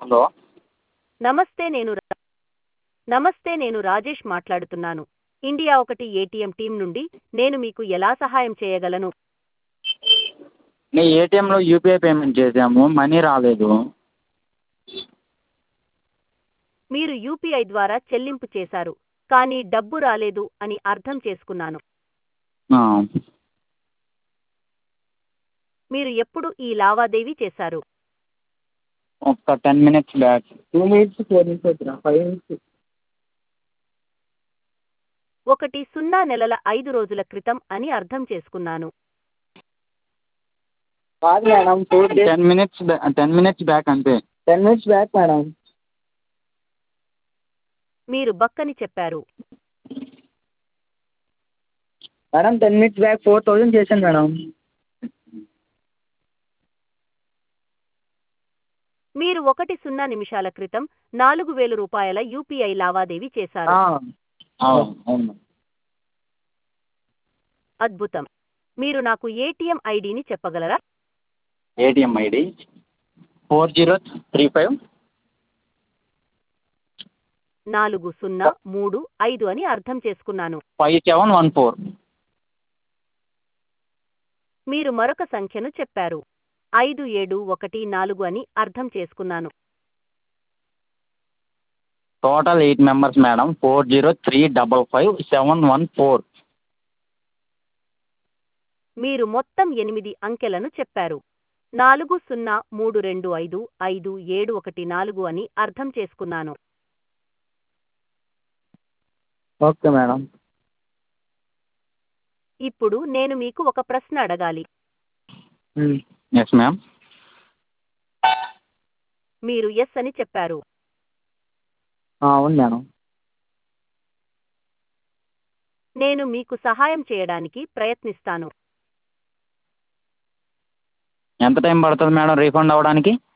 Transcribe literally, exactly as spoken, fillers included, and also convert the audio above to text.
Hello నమస్తే నేను రా- నమస్తే నేను రాజేష్ మాట్లాడుతున్నాను. ఇండియా ఒకటి ఏటీఎం టీం నుండి. నేను మీకు ఎలా సహాయం చేయగలను? మీ ఏటీఎంలో యూపీఐ పేమెంట్ చేసాము, మనీ రాలేదు. మీరు యూపీఐ ద్వారా చెల్లింపు చేశారు, కానీ డబ్బు రాలేదు అని అర్థం చేసుకున్నాను. ఆ, మీరు ఎప్పుడు ఈ లావాదేవీ చేశారు? ఒక ten minutes back. Two minutes four minutes వచ్చిన ఫైవ్ మినిట్స్. ఒకటి సున్నా నెలల ఐదు రోజుల క్రితం అని అర్థం చేసుకున్నాను. కాదు madam, two ten minutes ten minutes back అంతే. Ten minutes back madam. మీరు బక్కని చెప్పారు. Madam ten minutes back four thousand చేశాను మేడం. మీరు ఒకటి సున్నా నిమిషాల క్రితం నాలుగు వేల రూపాయల యూపీఐ లావాదేవీ చేశారు. అవును. అద్భుతం. మీరు నాకు ఏటీఎం ఐడిని చెప్పగలరా? ATM ID four zero three five నాలుగు సున్నా మూడు ఐదు అని అర్థం చేసుకున్నాను. Five seven one four. మీరు మరొక సంఖ్యను చెప్పారు. ఐదు ఏడు ఒకటి నాలుగు అని అర్థం చేసుకున్నాను. Total eight members madam. Four zero three double five seven one four. మీరు మొత్తం ఎనిమిది అంకెలను చెప్పారు. నాలుగు సున్నా మూడు రెండు ఐదు ఐదు ఏడు ఒకటి నాలుగు అని అర్థం చేసుకున్నాను. Okay madam. ఇప్పుడు నేను మీకు ఒక ప్రశ్న అడగాలి. Yes ma'am. మీరు ఎస్ అని చెప్పారు. అవును మేడం. నేను మీకు సహాయం చేయడానికి ప్రయత్నిస్తాను. ఎంత టైం పడుతుంది మేడం రీఫండ్ అవ్వడానికి?